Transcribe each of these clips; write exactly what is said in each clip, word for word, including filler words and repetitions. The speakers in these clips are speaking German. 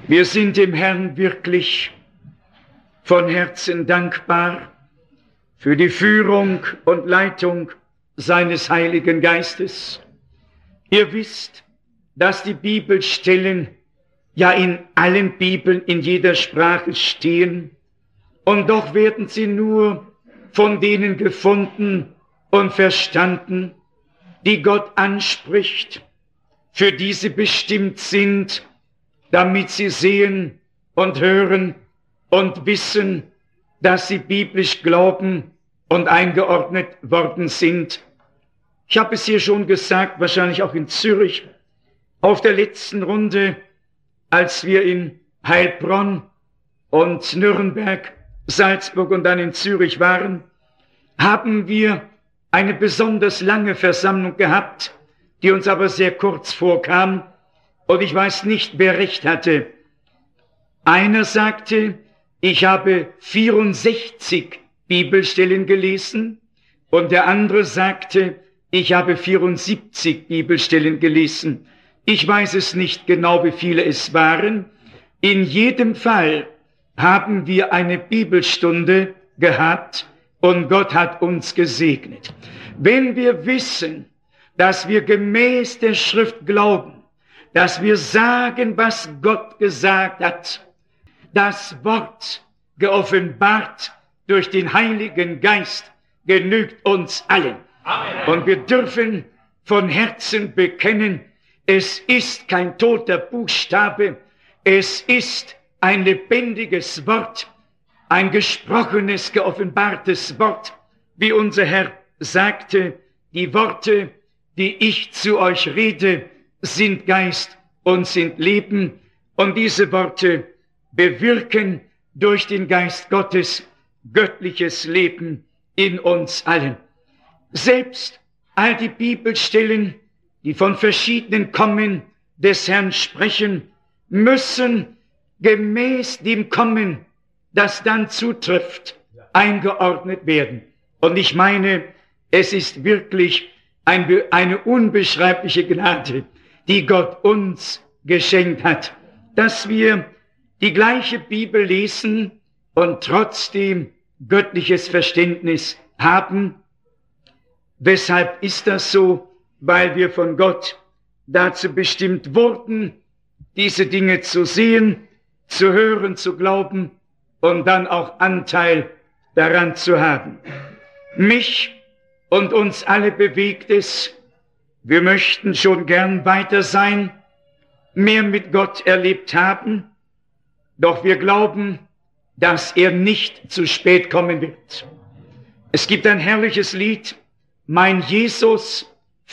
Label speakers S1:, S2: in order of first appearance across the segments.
S1: Wir sind dem Herrn wirklich von Herzen dankbar für die Führung und Leitung seines Heiligen Geistes. Ihr wisst, dass die Bibelstellen ja in allen Bibeln in jeder Sprache stehen, und doch werden sie nur von denen gefunden und verstanden, die Gott anspricht, für die sie bestimmt sind, damit sie sehen und hören und wissen, dass sie biblisch glauben und eingeordnet worden sind. Ich habe es hier schon gesagt, wahrscheinlich auch in Zürich, auf der letzten Runde, als wir in Heilbronn und Nürnberg, Salzburg und dann in Zürich waren, haben wir eine besonders lange Versammlung gehabt, die uns aber sehr kurz vorkam, und ich weiß nicht, wer recht hatte. Einer sagte, ich habe vierundsechzig Bibelstellen gelesen, und der andere sagte, ich habe vierundsiebzig Bibelstellen gelesen. Ich weiß es nicht genau, wie viele es waren. In jedem Fall haben wir eine Bibelstunde gehabt und Gott hat uns gesegnet. Wenn wir wissen, dass wir gemäß der Schrift glauben, dass wir sagen, was Gott gesagt hat, das Wort geoffenbart durch den Heiligen Geist genügt uns allen. Amen. Und wir dürfen von Herzen bekennen, es ist kein toter Buchstabe, es ist ein lebendiges Wort, ein gesprochenes, geoffenbartes Wort, wie unser Herr sagte, die Worte, die ich zu euch rede, sind Geist und sind Leben, und diese Worte bewirken durch den Geist Gottes göttliches Leben in uns allen. Selbst all die Bibelstellen, die von verschiedenen Kommen des Herrn sprechen, müssen gemäß dem Kommen, das dann zutrifft, eingeordnet werden. Und ich meine, es ist wirklich ein, eine unbeschreibliche Gnade, die Gott uns geschenkt hat, dass wir die gleiche Bibel lesen und trotzdem göttliches Verständnis haben. Weshalb ist das so? Weil wir von Gott dazu bestimmt wurden, diese Dinge zu sehen, zu hören, zu glauben und dann auch Anteil daran zu haben. Mich und uns alle bewegt es, wir möchten schon gern weiter sein, mehr mit Gott erlebt haben, doch wir glauben, dass er nicht zu spät kommen wird. Es gibt ein herrliches Lied, mein Jesus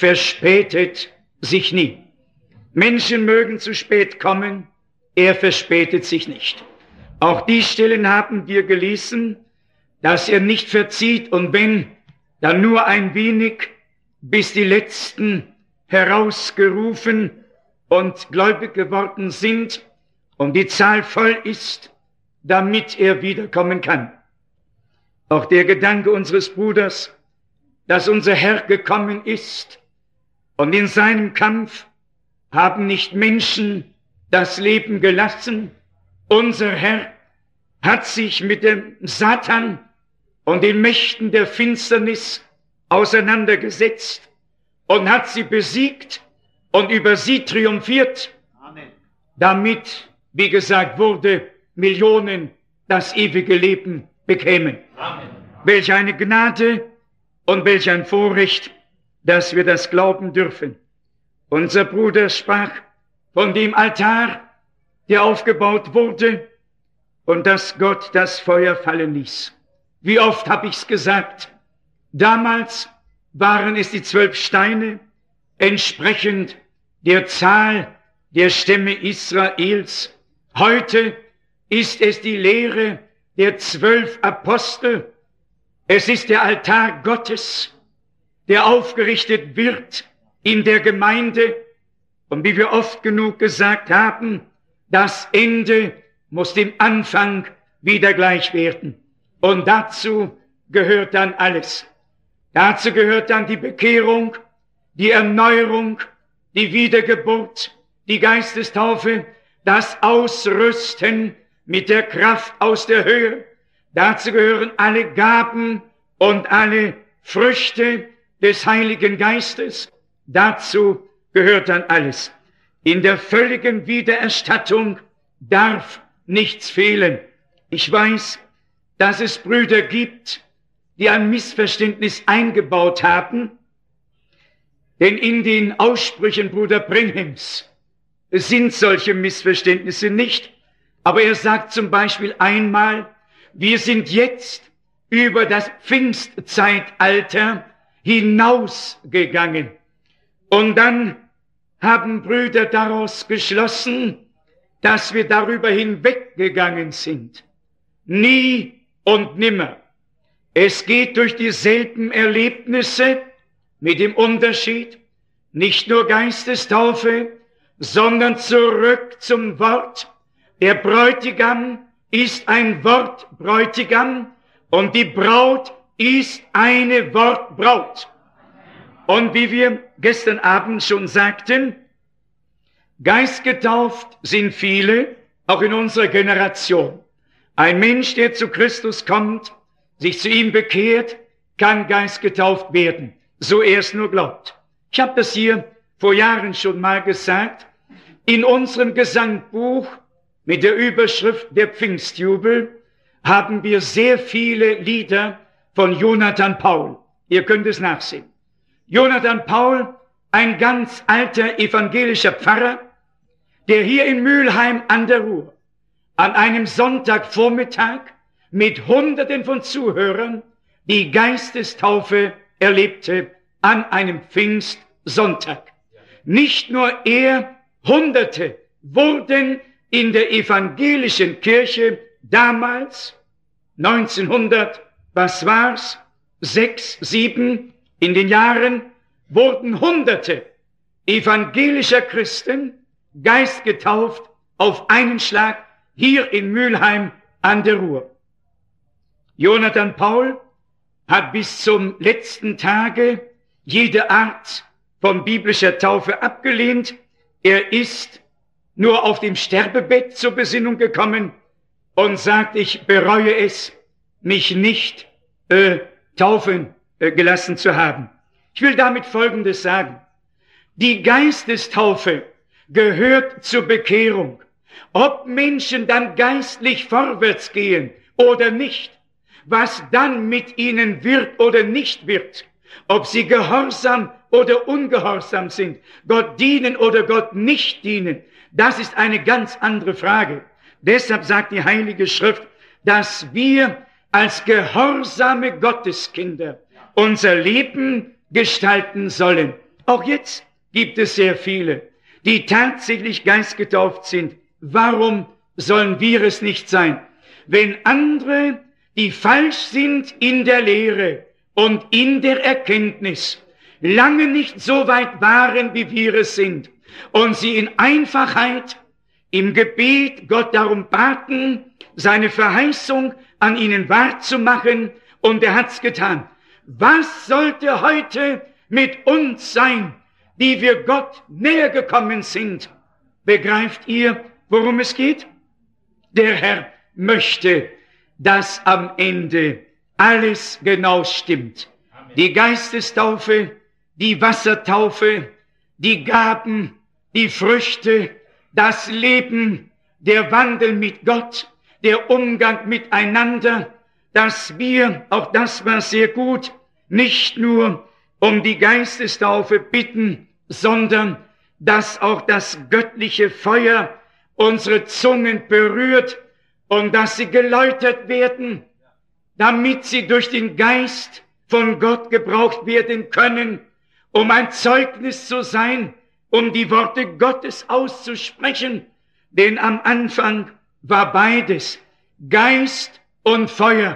S1: verspätet sich nie. Menschen mögen zu spät kommen, er verspätet sich nicht. Auch die Stellen haben wir gelesen, dass er nicht verzieht, und wenn, dann nur ein wenig, bis die Letzten herausgerufen und gläubig geworden sind und die Zahl voll ist, damit er wiederkommen kann. Auch der Gedanke unseres Bruders, dass unser Herr gekommen ist, und in seinem Kampf haben nicht Menschen das Leben gelassen. Unser Herr hat sich mit dem Satan und den Mächten der Finsternis auseinandergesetzt und hat sie besiegt und über sie triumphiert, Amen. Damit, wie gesagt wurde, Millionen das ewige Leben bekämen. Amen. Welch eine Gnade und welch ein Vorrecht, dass wir das glauben dürfen. Unser Bruder sprach von dem Altar, der aufgebaut wurde und dass Gott das Feuer fallen ließ. Wie oft habe ich's gesagt? Damals waren es die zwölf Steine, entsprechend der Zahl der Stämme Israels. Heute ist es die Lehre der zwölf Apostel. Es ist der Altar Gottes, der aufgerichtet wird in der Gemeinde. Und wie wir oft genug gesagt haben, das Ende muss dem Anfang wieder gleich werden. Und dazu gehört dann alles. Dazu gehört dann die Bekehrung, die Erneuerung, die Wiedergeburt, die Geistestaufe, das Ausrüsten mit der Kraft aus der Höhe. Dazu gehören alle Gaben und alle Früchte des Heiligen Geistes. Dazu gehört dann alles. In der völligen Wiedererstattung darf nichts fehlen. Ich weiß, dass es Brüder gibt, die ein Missverständnis eingebaut haben, denn in den Aussprüchen Bruder Brenhems sind solche Missverständnisse nicht. Aber er sagt zum Beispiel einmal, wir sind jetzt über das Pfingstzeitalter hinausgegangen. Und dann haben Brüder daraus geschlossen, dass wir darüber hinweggegangen sind. Nie und nimmer. Es geht durch dieselben Erlebnisse mit dem Unterschied, nicht nur Geistestaufe, sondern zurück zum Wort. Der Bräutigam ist ein Wortbräutigam und die Braut ist eine Wortbraut. Und wie wir gestern Abend schon sagten, geistgetauft sind viele, auch in unserer Generation. Ein Mensch, der zu Christus kommt, sich zu ihm bekehrt, kann geistgetauft werden, so er es nur glaubt. Ich habe das hier vor Jahren schon mal gesagt. In unserem Gesangbuch mit der Überschrift der Pfingstjubel haben wir sehr viele Lieder von Jonathan Paul. Ihr könnt es nachsehen. Jonathan Paul, ein ganz alter evangelischer Pfarrer, der hier in Mülheim an der Ruhr an einem Sonntagvormittag mit Hunderten von Zuhörern die Geistestaufe erlebte an einem Pfingstsonntag. Nicht nur er, Hunderte wurden in der evangelischen Kirche damals, neunzehnhundert, was war's, sechs, sieben, in den Jahren, wurden Hunderte evangelischer Christen geistgetauft auf einen Schlag hier in Mülheim an der Ruhr. Jonathan Paul hat bis zum letzten Tage jede Art von biblischer Taufe abgelehnt. Er ist nur auf dem Sterbebett zur Besinnung gekommen und sagt, ich bereue es, mich nicht äh, taufen äh, gelassen zu haben. Ich will damit Folgendes sagen. Die Geistestaufe gehört zur Bekehrung. Ob Menschen dann geistlich vorwärts gehen oder nicht, was dann mit ihnen wird oder nicht wird, ob sie gehorsam oder ungehorsam sind, Gott dienen oder Gott nicht dienen, das ist eine ganz andere Frage. Deshalb sagt die Heilige Schrift, dass wir als gehorsame Gotteskinder unser Leben gestalten sollen. Auch jetzt gibt es sehr viele, die tatsächlich geistgetauft sind. Warum sollen wir es nicht sein? Wenn andere, die falsch sind in der Lehre und in der Erkenntnis, lange nicht so weit waren, wie wir es sind, und sie in Einfachheit im Gebet Gott darum baten, seine Verheißung an ihnen wahrzumachen, und er hat's getan. Was sollte heute mit uns sein, die wir Gott näher gekommen sind? Begreift ihr, worum es geht? Der Herr möchte, dass am Ende alles genau stimmt. Die Geistestaufe, die Wassertaufe, die Gaben, die Früchte, das Leben, der Wandel mit Gott, der Umgang miteinander, dass wir, auch das war sehr gut, nicht nur um die Geistestaufe bitten, sondern dass auch das göttliche Feuer unsere Zungen berührt und dass sie geläutert werden, damit sie durch den Geist von Gott gebraucht werden können, um ein Zeugnis zu sein, um die Worte Gottes auszusprechen. Denn am Anfang war beides, Geist und Feuer.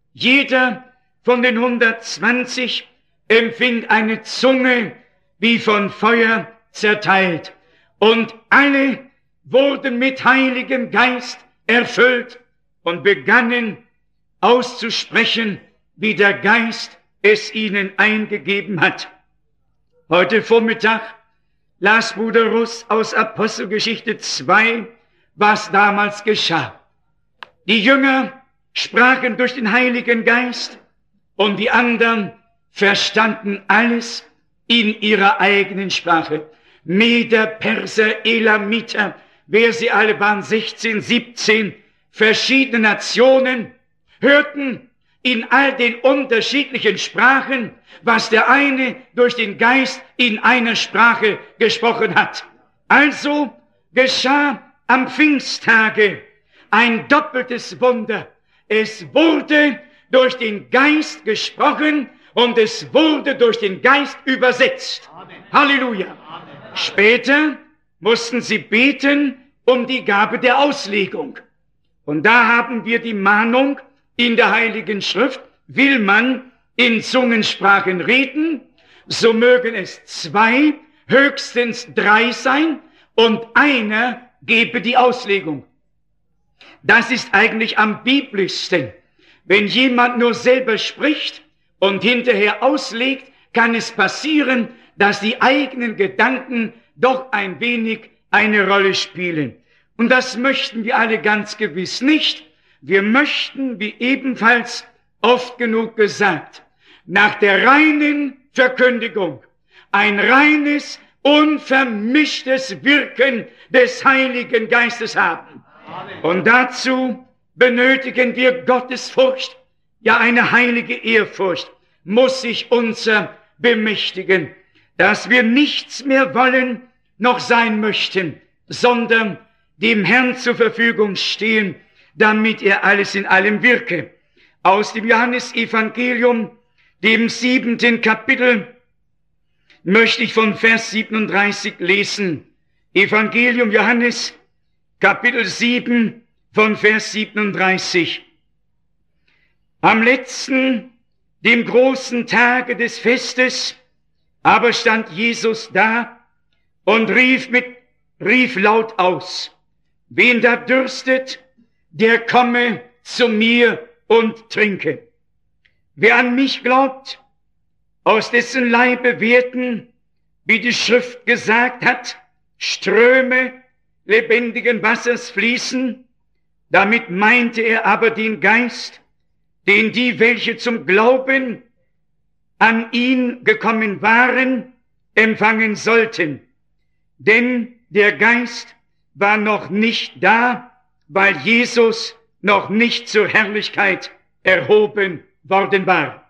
S1: Jeder von den hundertzwanzig empfing eine Zunge wie von Feuer zerteilt. Und alle wurden mit Heiligem Geist erfüllt und begannen auszusprechen, wie der Geist es ihnen eingegeben hat. Heute Vormittag las Bruder Russ aus Apostelgeschichte zwei was damals geschah. Die Jünger sprachen durch den Heiligen Geist und die anderen verstanden alles in ihrer eigenen Sprache. Meder, Perser, Elamiter, wer sie alle waren, sechzehn, siebzehn verschiedene Nationen, hörten in all den unterschiedlichen Sprachen, was der eine durch den Geist in einer Sprache gesprochen hat. Also geschah am Pfingsttage ein doppeltes Wunder. Es wurde durch den Geist gesprochen und es wurde durch den Geist übersetzt. Amen. Halleluja. Amen. Später mussten sie beten um die Gabe der Auslegung. Und da haben wir die Mahnung in der Heiligen Schrift, will man in Zungensprachen reden, so mögen es zwei, höchstens drei sein und einer gebe die Auslegung. Das ist eigentlich am biblischsten. Wenn jemand nur selber spricht und hinterher auslegt, kann es passieren, dass die eigenen Gedanken doch ein wenig eine Rolle spielen. Und das möchten wir alle ganz gewiss nicht. Wir möchten, wie ebenfalls oft genug gesagt, nach der reinen Verkündigung ein reines, unvermischtes Wirken des Heiligen Geistes haben. Amen. Und dazu benötigen wir Gottesfurcht, ja eine heilige Ehrfurcht muss sich unser bemächtigen, dass wir nichts mehr wollen noch sein möchten, sondern dem Herrn zur Verfügung stehen, damit er alles in allem wirke. Aus dem Johannesevangelium, dem siebenten Kapitel, möchte ich von Vers siebenunddreißig lesen. Evangelium Johannes, Kapitel sieben, von Vers siebenunddreißig. Am letzten, dem großen Tage des Festes, aber stand Jesus da und rief mit, rief laut aus: Wen da dürstet, der komme zu mir und trinke. Wer an mich glaubt, aus dessen Leibe werden, wie die Schrift gesagt hat, Ströme lebendigen Wassers fließen. Damit meinte er aber den Geist, den die, welche zum Glauben an ihn gekommen waren, empfangen sollten. Denn der Geist war noch nicht da, weil Jesus noch nicht zur Herrlichkeit erhoben worden war.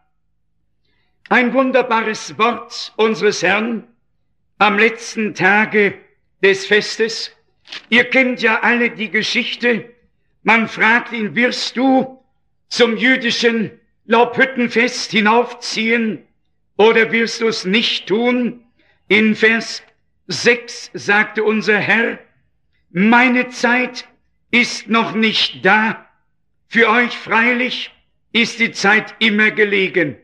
S1: Ein wunderbares Wort unseres Herrn am letzten Tage des Festes. Ihr kennt ja alle die Geschichte. Man fragt ihn, wirst du zum jüdischen Laubhüttenfest hinaufziehen oder wirst du es nicht tun? In Vers sechs sagte unser Herr, meine Zeit ist noch nicht da. Für euch freilich ist die Zeit immer gelegen.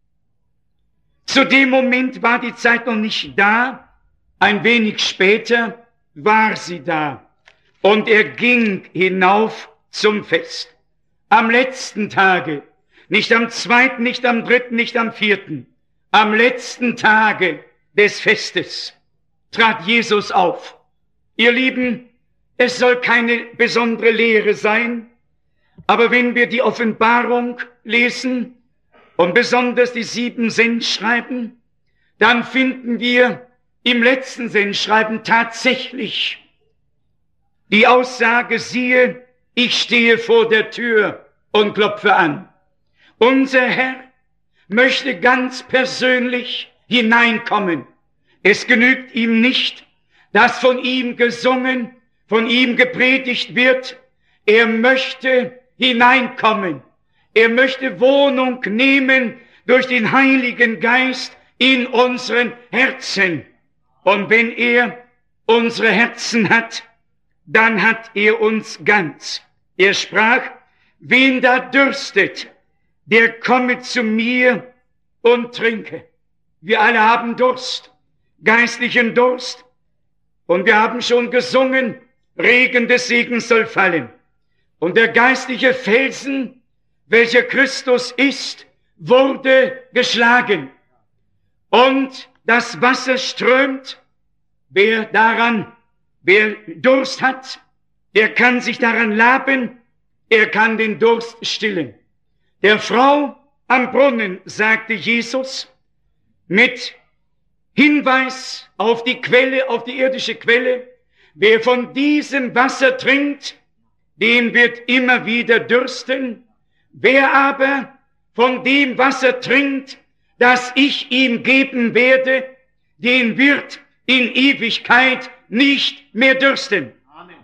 S1: Zu dem Moment war die Zeit noch nicht da. Ein wenig später war sie da. Und er ging hinauf zum Fest. Am letzten Tage, nicht am zweiten, nicht am dritten, nicht am vierten, am letzten Tage des Festes trat Jesus auf. Ihr Lieben, es soll keine besondere Lehre sein, aber wenn wir die Offenbarung lesen und besonders die sieben Sendschreiben, dann finden wir im letzten Sendschreiben tatsächlich die Aussage, siehe, ich stehe vor der Tür und klopfe an. Unser Herr möchte ganz persönlich hineinkommen. Es genügt ihm nicht, dass von ihm gesungen, von ihm gepredigt wird. Er möchte hineinkommen. Er möchte Wohnung nehmen durch den Heiligen Geist in unseren Herzen. Und wenn er unsere Herzen hat, dann hat er uns ganz. Er sprach, wen da dürstet, der komme zu mir und trinke. Wir alle haben Durst, geistlichen Durst. Und wir haben schon gesungen, Regen des Segens soll fallen. Und der geistliche Felsen, welcher Christus ist, wurde geschlagen. Und das Wasser strömt. Wer daran, wer Durst hat, er kann sich daran laben, er kann den Durst stillen. Der Frau am Brunnen sagte Jesus mit Hinweis auf die Quelle, auf die irdische Quelle, wer von diesem Wasser trinkt, den wird immer wieder dürsten. Wer aber von dem Wasser trinkt, das ich ihm geben werde, den wird in Ewigkeit nicht mehr dürsten. Amen.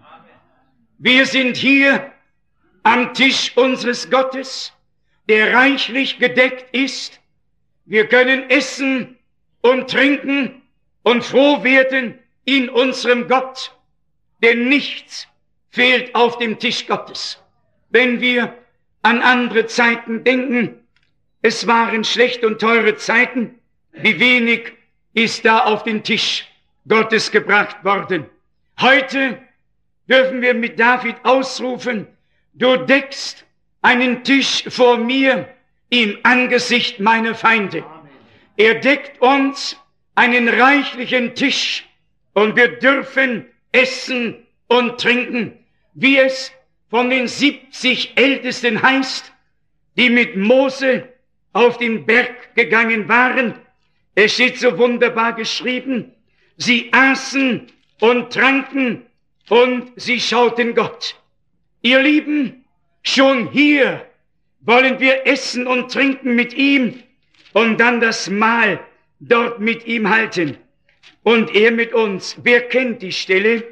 S1: Wir sind hier am Tisch unseres Gottes, der reichlich gedeckt ist. Wir können essen und trinken und froh werden in unserem Gott, denn nichts fehlt auf dem Tisch Gottes. Wenn wir an andere Zeiten denken, es waren schlechte und teure Zeiten, wie wenig ist da auf den Tisch Gottes gebracht worden. Heute dürfen wir mit David ausrufen, du deckst einen Tisch vor mir im Angesicht meiner Feinde. Er deckt uns einen reichlichen Tisch und wir dürfen essen und trinken, wie es von den siebzig Ältesten heißt, die mit Mose auf den Berg gegangen waren. Es steht so wunderbar geschrieben, sie aßen und tranken und sie schauten Gott. Ihr Lieben, schon hier wollen wir essen und trinken mit ihm und dann das Mahl dort mit ihm halten. Und er mit uns. Wer kennt die Stelle,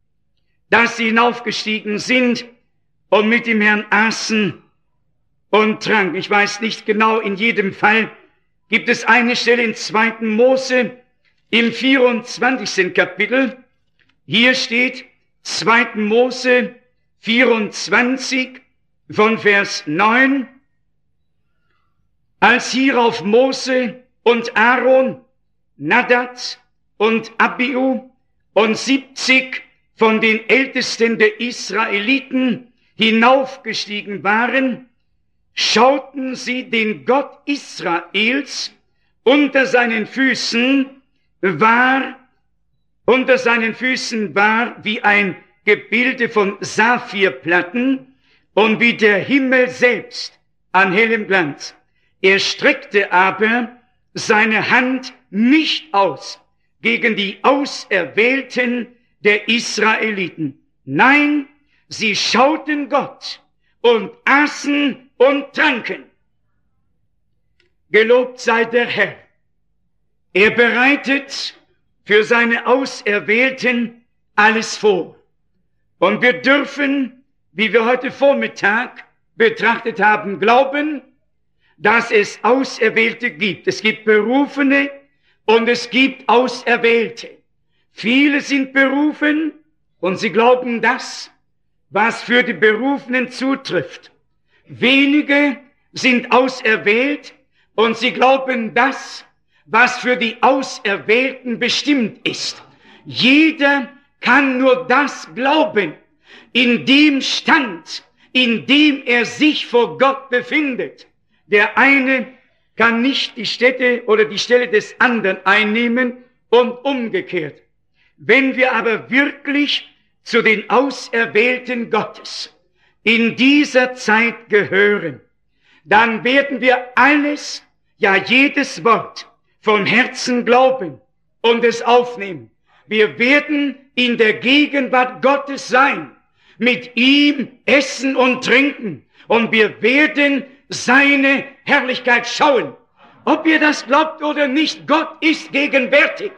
S1: dass sie hinaufgestiegen sind und mit dem Herrn aßen und tranken? Ich weiß nicht genau, in jedem Fall gibt es eine Stelle in zweiten Mose im vierundzwanzigsten Kapitel. Hier steht zweiten Mose vierundzwanzig von Vers neun. Als hierauf Mose und Aaron, Nadab und Abihu und siebzig von den Ältesten der Israeliten hinaufgestiegen waren, schauten sie den Gott Israels unter seinen Füßen war, unter seinen Füßen war wie ein Gebilde von Saphirplatten und wie der Himmel selbst an hellem Glanz. Er streckte aber seine Hand nicht aus gegen die Auserwählten der Israeliten. Nein, sie schauten Gott und aßen und tranken. Gelobt sei der Herr. Er bereitet für seine Auserwählten alles vor. Und wir dürfen, wie wir heute Vormittag betrachtet haben, glauben, dass es Auserwählte gibt. Es gibt Berufene und es gibt Auserwählte. Viele sind berufen und sie glauben das, was für die Berufenen zutrifft. Wenige sind auserwählt und sie glauben das, was für die Auserwählten bestimmt ist. Jeder kann nur das glauben, in dem Stand, in dem er sich vor Gott befindet. Der eine kann nicht die Stätte oder die Stelle des anderen einnehmen und umgekehrt. Wenn wir aber wirklich zu den Auserwählten Gottes in dieser Zeit gehören, dann werden wir alles, ja jedes Wort von Herzen glauben und es aufnehmen. Wir werden in der Gegenwart Gottes sein, mit ihm essen und trinken und wir werden seine Herrlichkeit schauen. Ob ihr das glaubt oder nicht, Gott ist gegenwärtig.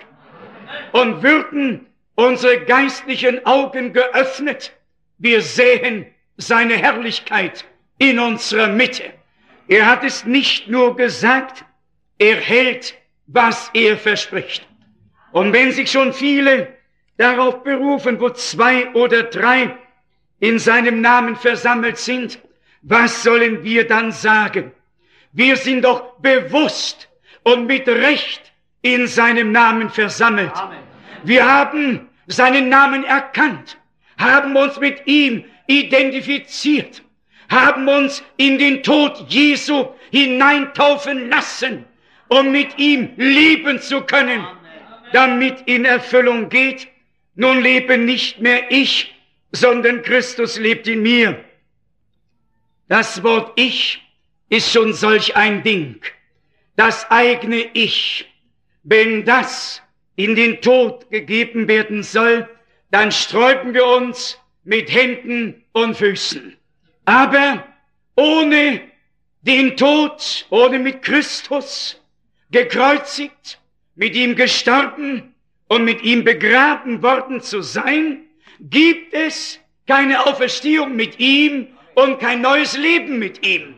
S1: Und würden unsere geistlichen Augen geöffnet, wir sehen seine Herrlichkeit in unserer Mitte. Er hat es nicht nur gesagt, er hält, was er verspricht. Und wenn sich schon viele darauf berufen, wo zwei oder drei in seinem Namen versammelt sind, was sollen wir dann sagen? Wir sind doch bewusst und mit Recht in seinem Namen versammelt. Amen. Wir haben seinen Namen erkannt, haben uns mit ihm identifiziert, haben uns in den Tod Jesu hineintaufen lassen, um mit ihm leben zu können, damit in Erfüllung geht. Nun lebe nicht mehr ich, sondern Christus lebt in mir. Das Wort Ich ist schon solch ein Ding. Das eigene Ich, wenn das in den Tod gegeben werden soll, dann sträuben wir uns mit Händen und Füßen. Aber ohne den Tod, ohne mit Christus gekreuzigt, mit ihm gestorben und mit ihm begraben worden zu sein, gibt es keine Auferstehung mit ihm und kein neues Leben mit ihm.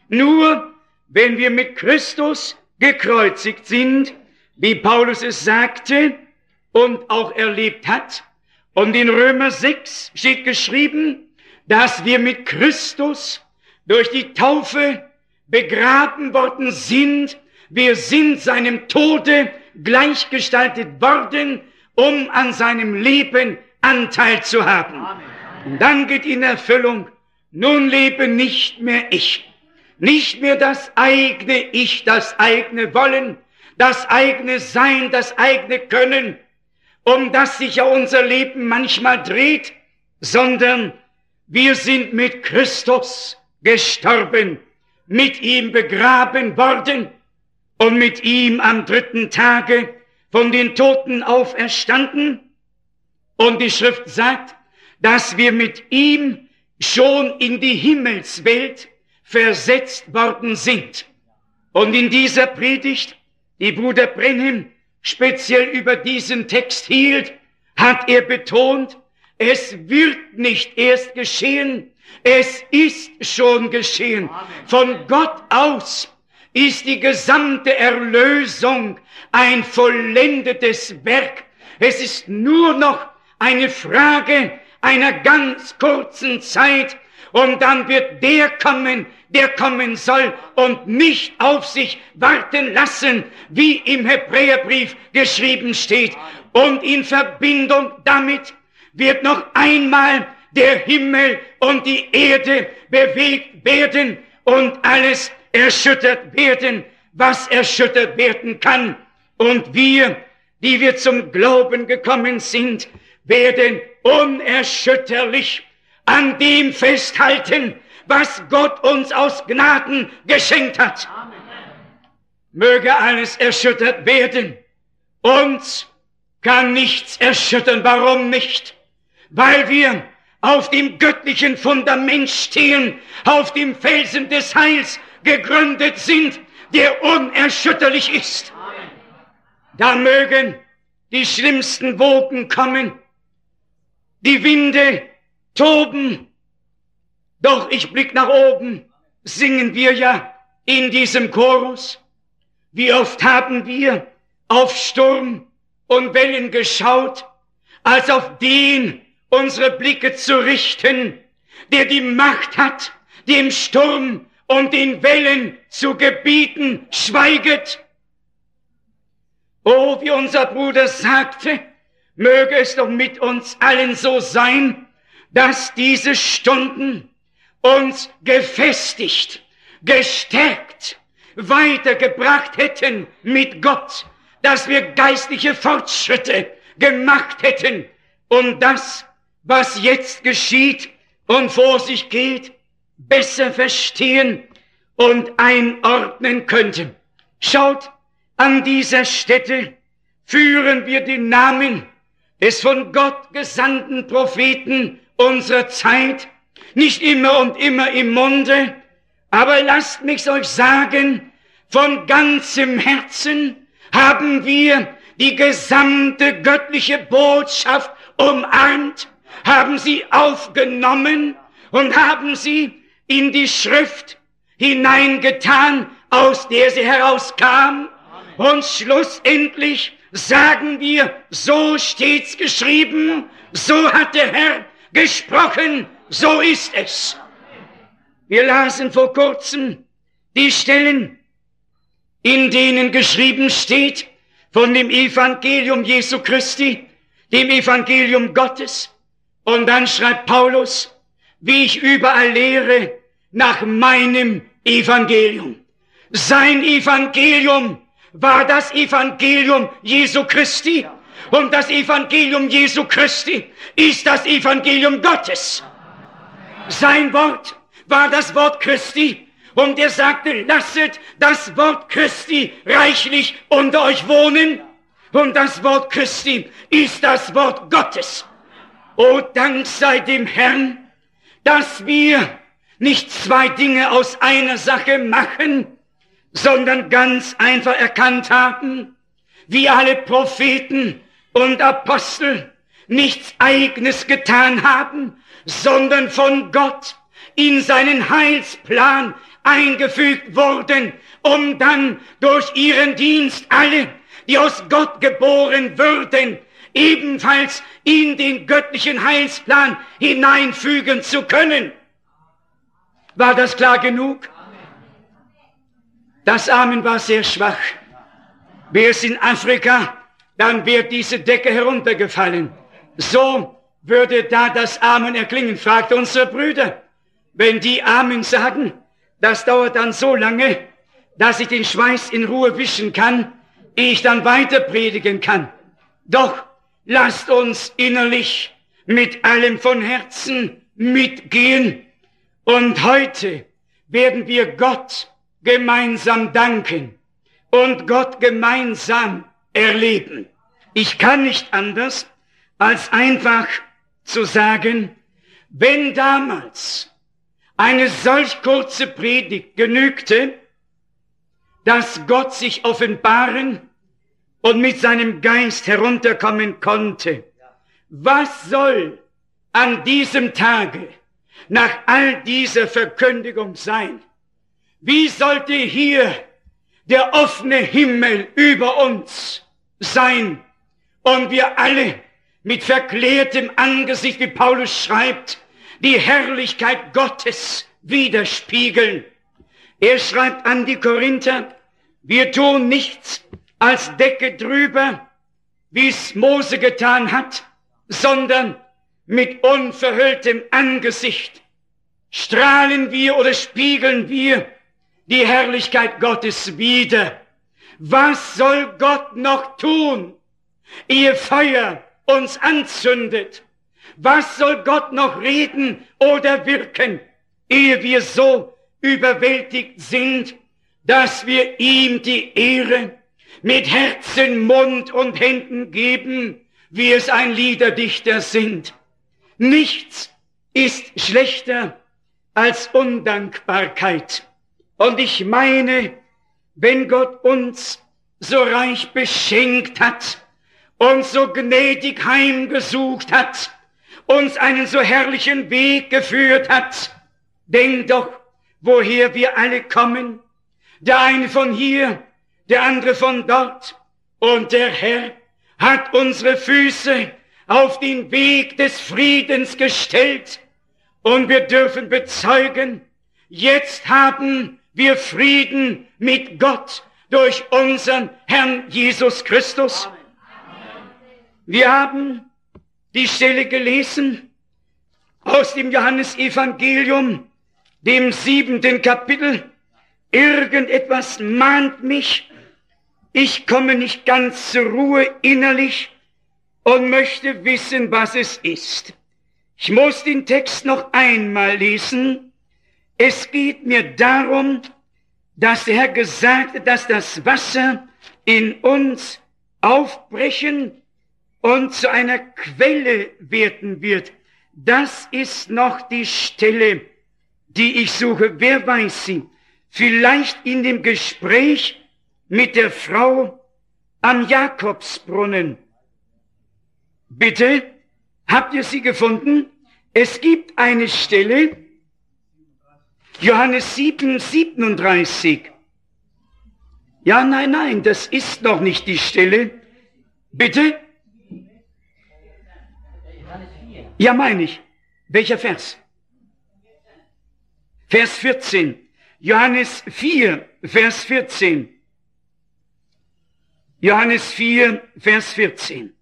S1: Nur wenn wir mit Christus gekreuzigt sind, wie Paulus es sagte und auch erlebt hat, und in Römer sechs steht geschrieben, dass wir mit Christus durch die Taufe begraben worden sind. Wir sind seinem Tode gleichgestaltet worden, um an seinem Leben Anteil zu haben. Amen. Und dann geht in Erfüllung, nun lebe nicht mehr ich, nicht mehr das eigene Ich, das eigene Wollen, das eigene Sein, das eigene Können, um das sich ja unser Leben manchmal dreht, sondern wir sind mit Christus gestorben, mit ihm begraben worden und mit ihm am dritten Tage von den Toten auferstanden. Und die Schrift sagt, dass wir mit ihm schon in die Himmelswelt versetzt worden sind. Und in dieser Predigt, die Bruder Brenhem speziell über diesen Text hielt, hat er betont, es wird nicht erst geschehen, es ist schon geschehen. Von Gott aus ist die gesamte Erlösung ein vollendetes Werk. Es ist nur noch eine Frage einer ganz kurzen Zeit, und dann wird der kommen, der kommen soll und nicht auf sich warten lassen, wie im Hebräerbrief geschrieben steht. Und in Verbindung damit wird noch einmal der Himmel und die Erde bewegt werden und alles erschüttert werden, was erschüttert werden kann. Und wir, die wir zum Glauben gekommen sind, werden unerschütterlich an dem festhalten, was Gott uns aus Gnaden geschenkt hat. Amen. Möge alles erschüttert werden. Uns kann nichts erschüttern. Warum nicht? Weil wir auf dem göttlichen Fundament stehen, auf dem Felsen des Heils gegründet sind, der unerschütterlich ist. Amen. Da mögen die schlimmsten Wogen kommen, die Winde toben, doch ich blick nach oben, singen wir ja in diesem Chorus. Wie oft haben wir auf Sturm und Wellen geschaut, als auf den unsere Blicke zu richten, der die Macht hat, dem Sturm und den Wellen zu gebieten, schweiget. Oh, wie unser Bruder sagte, möge es doch mit uns allen so sein, dass diese Stunden uns gefestigt, gestärkt, weitergebracht hätten mit Gott, dass wir geistliche Fortschritte gemacht hätten und das, was jetzt geschieht und vor sich geht, besser verstehen und einordnen könnten. Schaut, an dieser Stätte führen wir den Namen des von Gott gesandten Propheten unserer Zeit, nicht immer und immer im Munde, aber lasst mich euch sagen, von ganzem Herzen haben wir die gesamte göttliche Botschaft umarmt, haben sie aufgenommen und haben sie in die Schrift hineingetan, aus der sie herauskam. Und schlussendlich sagen wir, so steht's geschrieben, so hat der Herr gesprochen, so ist es. Wir lasen vor kurzem die Stellen, in denen geschrieben steht von dem Evangelium Jesu Christi, dem Evangelium Gottes. Und dann schreibt Paulus, wie ich überall lehre, nach meinem Evangelium. Sein Evangelium war das Evangelium Jesu Christi. Und das Evangelium Jesu Christi ist das Evangelium Gottes. Sein Wort war das Wort Christi. Und er sagte, lasset das Wort Christi reichlich unter euch wohnen. Und das Wort Christi ist das Wort Gottes. O Dank sei dem Herrn, dass wir nicht zwei Dinge aus einer Sache machen, sondern ganz einfach erkannt haben, wie alle Propheten und Apostel nichts Eigenes getan haben, sondern von Gott in seinen Heilsplan eingefügt wurden, um dann durch ihren Dienst alle, die aus Gott geboren würden, ebenfalls in den göttlichen Heilsplan hineinfügen zu können. War das klar genug? Das Amen war sehr schwach. Wäre es in Afrika, dann wäre diese Decke heruntergefallen. So würde da das Amen erklingen, fragt unsere Brüder. Wenn die Amen sagen, das dauert dann so lange, dass ich den Schweiß in Ruhe wischen kann, ehe ich dann weiter predigen kann. Doch lasst uns innerlich mit allem von Herzen mitgehen. Und heute werden wir Gott gemeinsam danken und Gott gemeinsam erleben. Ich kann nicht anders, als einfach zu sagen, wenn damals eine solch kurze Predigt genügte, dass Gott sich offenbaren und mit seinem Geist herunterkommen konnte, was soll an diesem Tage nach all dieser Verkündigung sein? Wie sollte hier der offene Himmel über uns sein und wir alle mit verklärtem Angesicht, wie Paulus schreibt, die Herrlichkeit Gottes widerspiegeln? Er schreibt an die Korinther, wir tun nichts als Decke drüber, wie es Mose getan hat, sondern mit unverhülltem Angesicht strahlen wir oder spiegeln wir die Herrlichkeit Gottes wider. Was soll Gott noch tun, ehe Feuer uns anzündet? Was soll Gott noch reden oder wirken, ehe wir so überwältigt sind, dass wir ihm die Ehre mit Herzen, Mund und Händen geben, wie es ein Liederdichter singt? Nichts ist schlechter als Undankbarkeit. Und ich meine, wenn Gott uns so reich beschenkt hat, uns so gnädig heimgesucht hat, uns einen so herrlichen Weg geführt hat, denk doch, woher wir alle kommen. Der eine von hier, der andere von dort. Und der Herr hat unsere Füße auf den Weg des Friedens gestellt. Und wir dürfen bezeugen, jetzt haben wir Frieden mit Gott durch unseren Herrn Jesus Christus. Wir haben die Stelle gelesen aus dem Johannesevangelium, dem siebenten Kapitel. Irgendetwas mahnt mich, ich komme nicht ganz zur Ruhe innerlich und möchte wissen, was es ist. Ich muss den Text noch einmal lesen. Es geht mir darum, dass der Herr gesagt hat, dass das Wasser in uns aufbrechen und zu einer Quelle werden wird. Das ist noch die Stelle, die ich suche. Wer weiß sie? Vielleicht in dem Gespräch mit der Frau am Jakobsbrunnen. Bitte, habt ihr sie gefunden? Es gibt eine Stelle, Johannes sieben, siebenunddreißig. Ja, nein, nein, das ist noch nicht die Stelle. Bitte? Ja, meine ich. Welcher Vers? Vers vierzehn. Johannes vier, Vers vierzehn. Johannes vier, Vers vierzehn.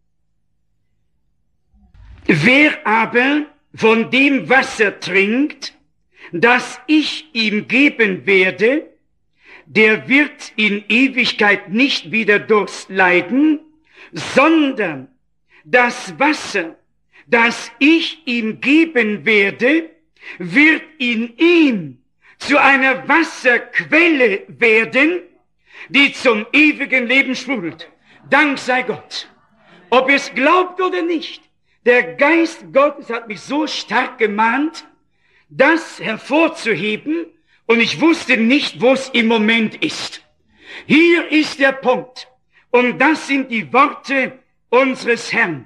S1: Wer aber von dem Wasser trinkt, das ich ihm geben werde, der wird in Ewigkeit nicht wieder Durst leiden, sondern das Wasser, das ich ihm geben werde, wird in ihm zu einer Wasserquelle werden, die zum ewigen Leben sprudelt. Dank sei Gott. Ob ihr es glaubt oder nicht, der Geist Gottes hat mich so stark gemahnt, das hervorzuheben, und ich wusste nicht, wo es im Moment ist. Hier ist der Punkt, und das sind die Worte unseres Herrn.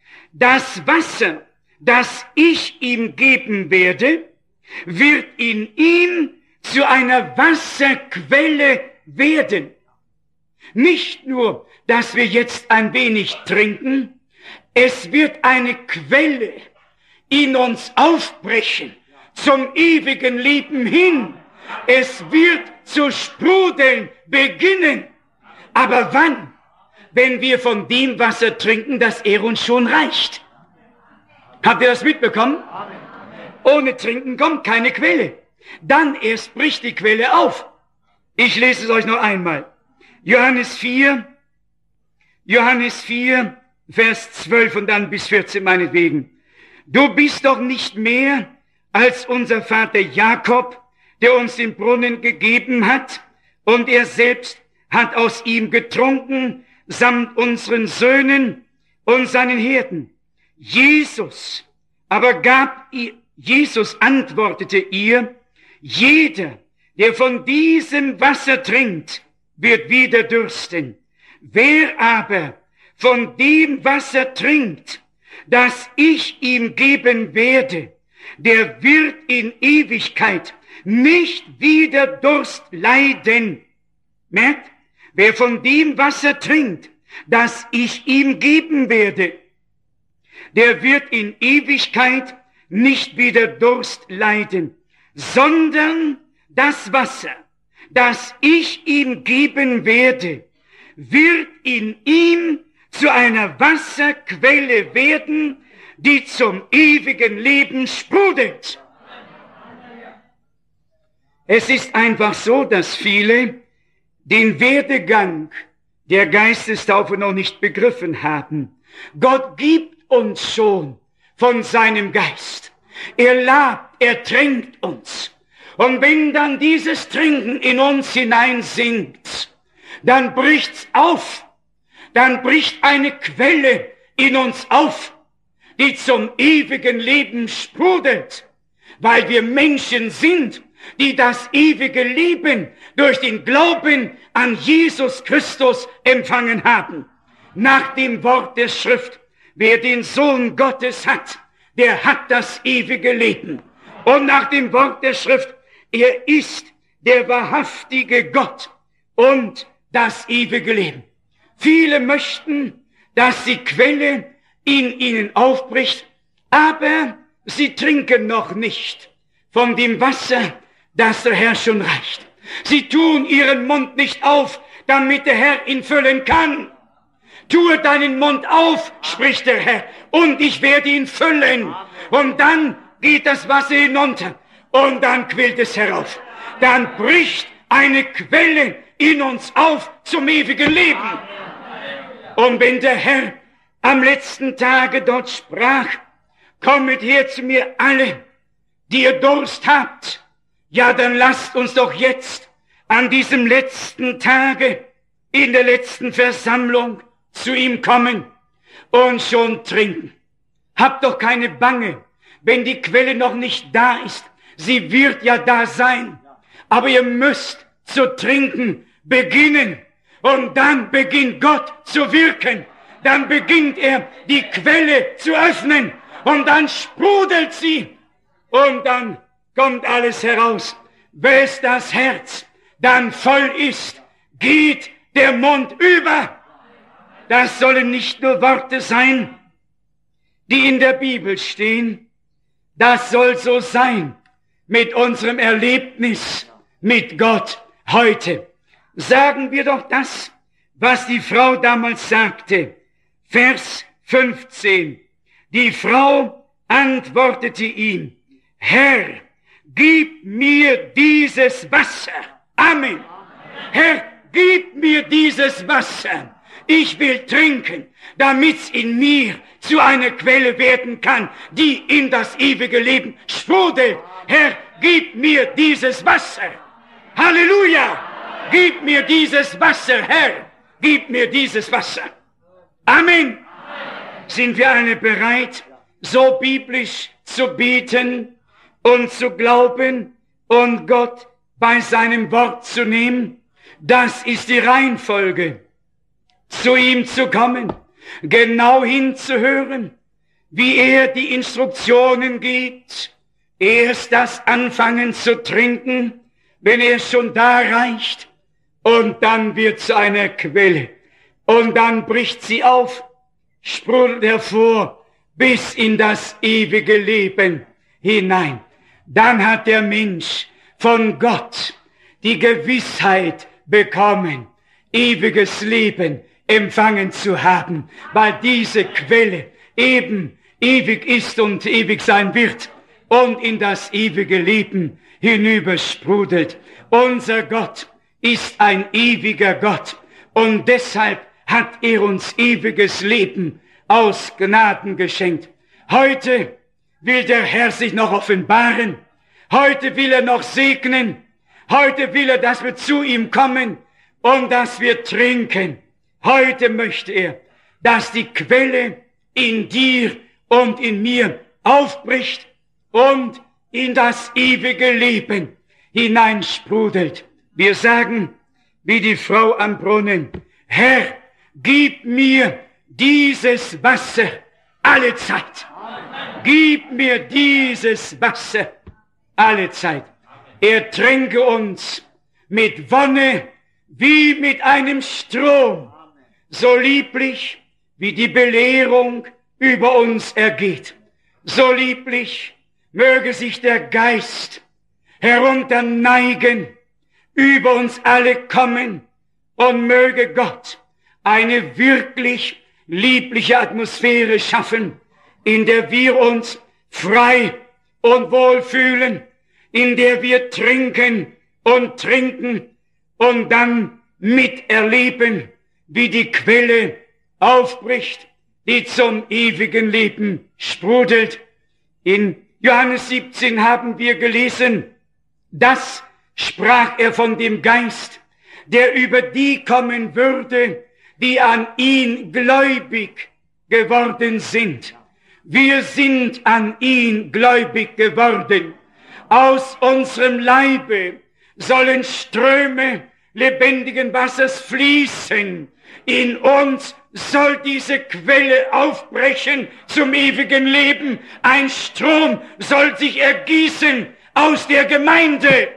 S1: Das Wasser, das ich ihm geben werde, wird in ihm zu einer Wasserquelle werden. Nicht nur, dass wir jetzt ein wenig trinken, es wird eine Quelle in uns aufbrechen, zum ewigen Leben hin. Es wird zu sprudeln beginnen. Aber wann? Wenn wir von dem Wasser trinken, das er uns schon reicht. Habt ihr das mitbekommen? Ohne Trinken kommt keine Quelle. Dann erst bricht die Quelle auf. Ich lese es euch noch einmal. Johannes vier, Johannes vier, Vers zwölf und dann bis vierzehn meinetwegen. Du bist doch nicht mehr als unser Vater Jakob, der uns den Brunnen gegeben hat, und er selbst hat aus ihm getrunken, samt unseren Söhnen und seinen Herden. Jesus aber gab ihr, Jesus antwortete ihr, jeder, der von diesem Wasser trinkt, wird wieder dürsten. Wer aber von dem Wasser trinkt, das ich ihm geben werde, der wird in Ewigkeit nicht wieder Durst leiden. Merkt, wer von dem Wasser trinkt, das ich ihm geben werde, der wird in Ewigkeit nicht wieder Durst leiden, sondern das Wasser, das ich ihm geben werde, wird in ihm zu einer Wasserquelle werden, die zum ewigen Leben sprudelt. Es ist einfach so, dass viele den Werdegang der Geistestaufe noch nicht begriffen haben. Gott gibt uns schon von seinem Geist. Er labt, er tränkt uns. Und wenn dann dieses Trinken in uns hineinsinkt, dann bricht's auf. Dann bricht eine Quelle in uns auf, die zum ewigen Leben sprudelt, weil wir Menschen sind, die das ewige Leben durch den Glauben an Jesus Christus empfangen haben. Nach dem Wort der Schrift, wer den Sohn Gottes hat, der hat das ewige Leben. Und nach dem Wort der Schrift, er ist der wahrhaftige Gott und das ewige Leben. Viele möchten, dass die Quelle in ihnen aufbricht, aber sie trinken noch nicht von dem Wasser, das der Herr schon reicht. Sie tun ihren Mund nicht auf, damit der Herr ihn füllen kann. Tue deinen Mund auf, spricht der Herr, und ich werde ihn füllen. Und dann geht das Wasser hinunter und dann quillt es herauf. Dann bricht eine Quelle in uns auf zum ewigen Leben. Und wenn der Herr am letzten Tage dort sprach, kommet her zu mir alle, die ihr Durst habt, ja, dann lasst uns doch jetzt an diesem letzten Tage in der letzten Versammlung zu ihm kommen und schon trinken. Habt doch keine Bange, wenn die Quelle noch nicht da ist. Sie wird ja da sein. Aber ihr müsst zu trinken beginnen. Und dann beginnt Gott zu wirken. Dann beginnt er, die Quelle zu öffnen. Und dann sprudelt sie. Und dann kommt alles heraus. Wes das Herz dann voll ist, geht der Mund über. Das sollen nicht nur Worte sein, die in der Bibel stehen. Das soll so sein mit unserem Erlebnis mit Gott heute. Sagen wir doch das, was die Frau damals sagte. Vers fünfzehn. Die Frau antwortete ihm, Herr, gib mir dieses Wasser. Amen. Herr, gib mir dieses Wasser, Ich will trinken, damit's in mir zu einer Quelle werden kann, die in das ewige Leben sprudelt. Herr, gib mir dieses Wasser. Halleluja! Gib mir dieses Wasser, Herr. Gib mir dieses Wasser. Amen. Sind wir alle bereit, so biblisch zu beten und zu glauben und Gott bei seinem Wort zu nehmen? Das ist die Reihenfolge, zu ihm zu kommen, genau hinzuhören, wie er die Instruktionen gibt. Erst das Anfangen zu trinken, wenn er schon da reicht, und dann wird zu einer Quelle, und dann bricht sie auf, sprudelt hervor, bis in das ewige Leben hinein. Dann hat der Mensch von Gott die Gewissheit bekommen, ewiges Leben empfangen zu haben, weil diese Quelle eben ewig ist und ewig sein wird und in das ewige Leben hinübersprudelt. Unser Gott ist ein ewiger Gott und deshalb hat er uns ewiges Leben aus Gnaden geschenkt. Heute will der Herr sich noch offenbaren. Heute will er noch segnen. Heute will er, dass wir zu ihm kommen und dass wir trinken. Heute möchte er, dass die Quelle in dir und in mir aufbricht und in das ewige Leben hineinsprudelt. Wir sagen, wie die Frau am Brunnen, Herr, gib mir dieses Wasser alle Zeit. Gib mir dieses Wasser alle Zeit. Er tränke uns mit Wonne wie mit einem Strom, so lieblich wie die Belehrung über uns ergeht. So lieblich möge sich der Geist herunterneigen, über uns alle kommen und möge Gott eine wirklich liebliche Atmosphäre schaffen, in der wir uns frei und wohl fühlen, in der wir trinken und trinken und dann miterleben, wie die Quelle aufbricht, die zum ewigen Leben sprudelt. In Johannes siebzehn haben wir gelesen, das sprach er von dem Geist, der über die kommen würde, die an ihn gläubig geworden sind. Wir sind an ihn gläubig geworden. Aus unserem Leibe sollen Ströme lebendigen Wassers fließen. In uns soll diese Quelle aufbrechen zum ewigen Leben. Ein Strom soll sich ergießen aus der Gemeinde.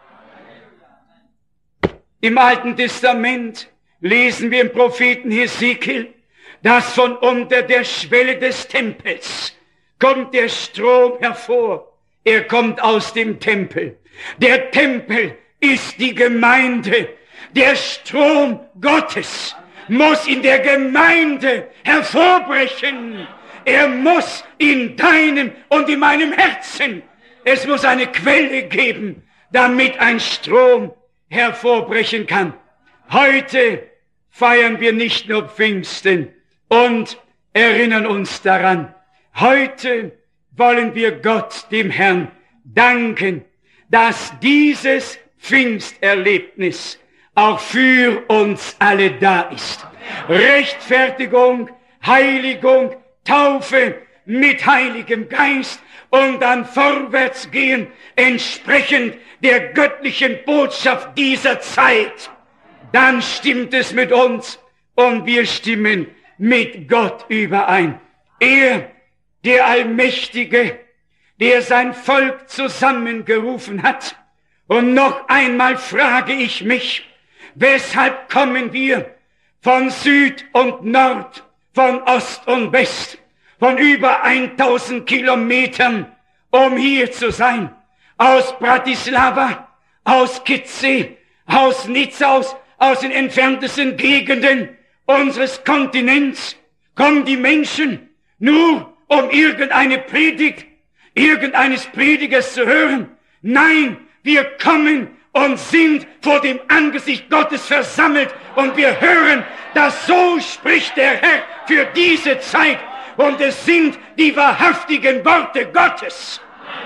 S1: Im Alten Testament lesen wir im Propheten Hesekiel, dass von unter der Schwelle des Tempels kommt der Strom hervor. Er kommt aus dem Tempel. Der Tempel ist die Gemeinde. Der Strom Gottes muss in der Gemeinde hervorbrechen. Er muss in deinem und in meinem Herzen. Es muss eine Quelle geben, damit ein Strom hervorbrechen kann. Heute feiern wir nicht nur Pfingsten und erinnern uns daran. Heute wollen wir Gott, dem Herrn, danken, dass dieses Pfingsterlebnis auch für uns alle da ist. Rechtfertigung, Heiligung, Taufe mit Heiligem Geist und dann vorwärts gehen, entsprechend der göttlichen Botschaft dieser Zeit. Dann stimmt es mit uns und wir stimmen mit Gott überein. Er, der Allmächtige, der sein Volk zusammengerufen hat. Und noch einmal frage ich mich, weshalb kommen wir von Süd und Nord, von Ost und West, von über tausend Kilometern, um hier zu sein? Aus Bratislava, aus Kitze, aus Nizza, aus, aus den entferntesten Gegenden unseres Kontinents kommen die Menschen nur, um irgendeine Predigt, irgendeines Predigers zu hören. Nein, wir kommen, und sind vor dem Angesicht Gottes versammelt und wir hören, dass so spricht der Herr für diese Zeit und es sind die wahrhaftigen Worte Gottes.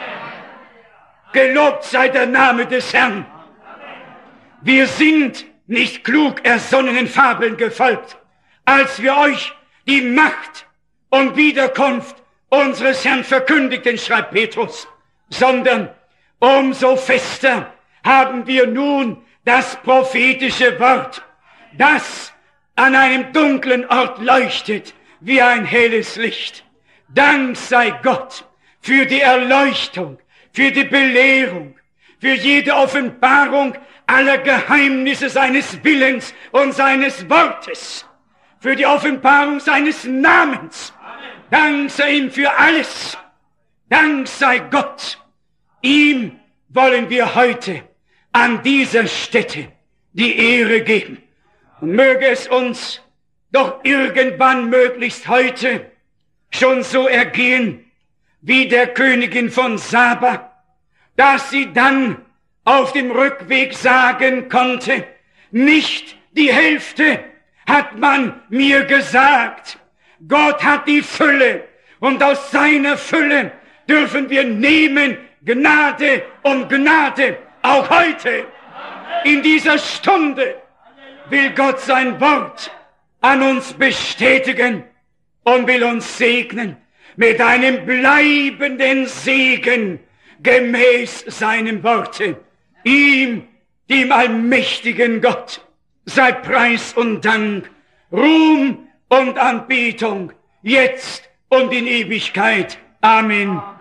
S1: Gelobt sei der Name des Herrn. Wir sind nicht klug ersonnenen Fabeln gefolgt, als wir euch die Macht und Wiederkunft unseres Herrn verkündigten, schreibt Petrus, sondern umso fester haben wir nun das prophetische Wort, das an einem dunklen Ort leuchtet wie ein helles Licht. Dank sei Gott für die Erleuchtung, für die Belehrung, für jede Offenbarung aller Geheimnisse seines Willens und seines Wortes, für die Offenbarung seines Namens. Dank sei ihm für alles. Dank sei Gott. Ihm wollen wir heute an dieser Stätte die Ehre geben. Und möge es uns doch irgendwann, möglichst heute, schon so ergehen wie der Königin von Saba, dass sie dann auf dem Rückweg sagen konnte, nicht die Hälfte hat man mir gesagt. Gott hat die Fülle und aus seiner Fülle dürfen wir nehmen Gnade um Gnade, auch heute. In dieser Stunde will Gott sein Wort an uns bestätigen und will uns segnen mit einem bleibenden Segen gemäß seinem Worte. Ihm, dem allmächtigen Gott, sei Preis und Dank, Ruhm und Anbetung, jetzt und in Ewigkeit. Amen.